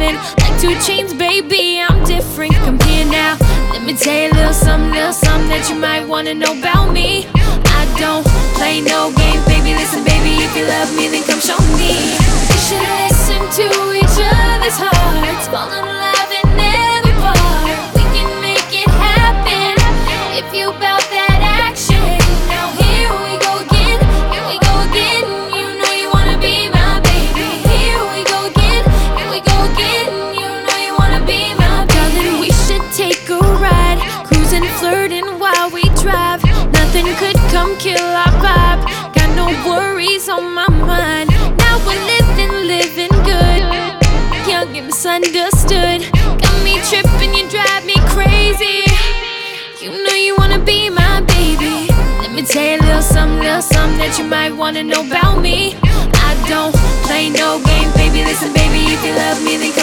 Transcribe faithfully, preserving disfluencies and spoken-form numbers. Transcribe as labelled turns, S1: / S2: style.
S1: different. Like two chains, baby, I'm different. Come here now, let me tell you a little something, little something that you might wanna know about me. I don't play no games, baby, listen, baby, if you love me, then come show me. We should listen to each other's hearts, fall in love in every part. We can make it happen if you bout that action. Now here we go again, here we go again. You know you wanna be my baby. Here we go again, here we go again. You know you wanna be my baby. Darling, we should take a ride, cruising, flirting while we drive. Nothing could come kill our vibe. Got no worries on my mind. Now we're living, living good, young and misunderstood. Got me tripping, you drive me crazy. You know you wanna be my baby. Let me tell you a little something, little something that you might wanna know about me. I don't play no games, baby, listen, baby, if you love me, then